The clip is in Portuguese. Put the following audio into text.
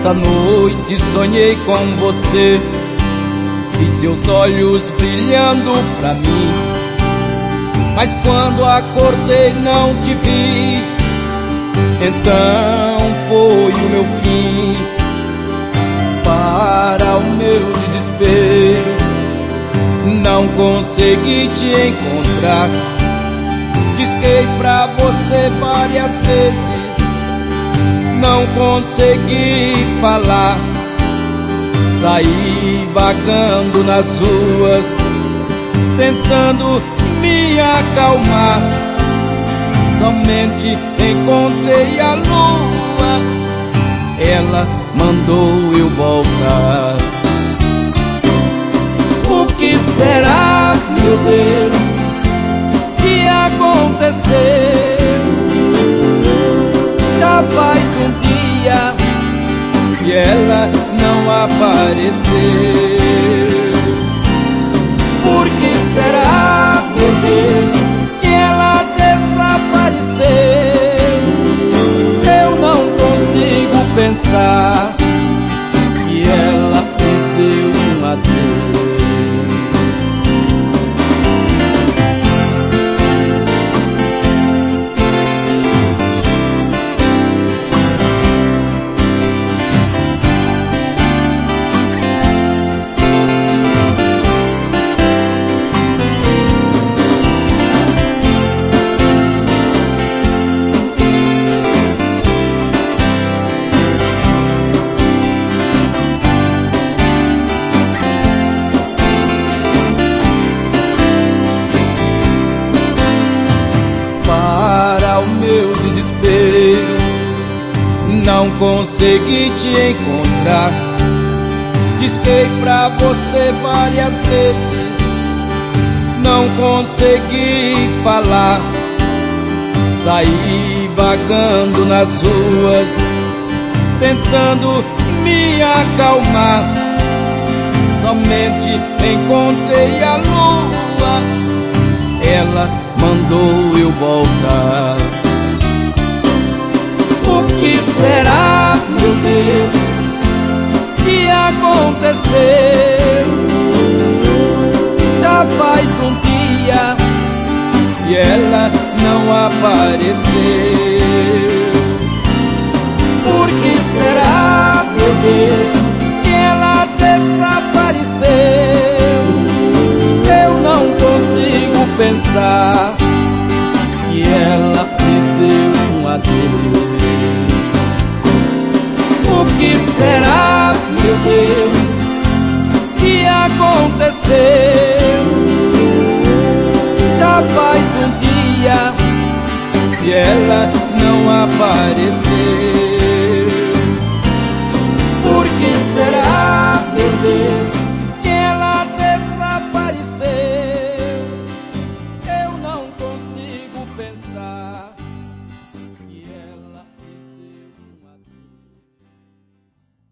Esta noite sonhei com você, vi seus olhos brilhando pra mim, mas quando acordei não te vi. Então foi o meu fim. Para o meu desespero, não consegui te encontrar. Disquei pra você várias vezes, não consegui falar. Saí vagando nas ruas, tentando me acalmar. Somente encontrei a lua, ela mandou eu voltar. O que será, meu Deus, que aconteceu? Já faz um dia e ela não apareceu. Por que será, meu Deus, que ela desapareceu? Eu não consigo pensar que ela perdeu um adeus. Não consegui te encontrar. Disquei pra você várias vezes, não consegui falar. Saí vagando nas ruas, tentando me acalmar. Somente encontrei a lua, ela mandou eu voltar. O que será, meu Deus, que aconteceu? Já faz um dia e ela não apareceu. Por que será, meu Deus, que ela desapareceu? Eu não consigo pensar que ela perdeu um adeus. O que será, meu Deus, que aconteceu? Já faz um dia e ela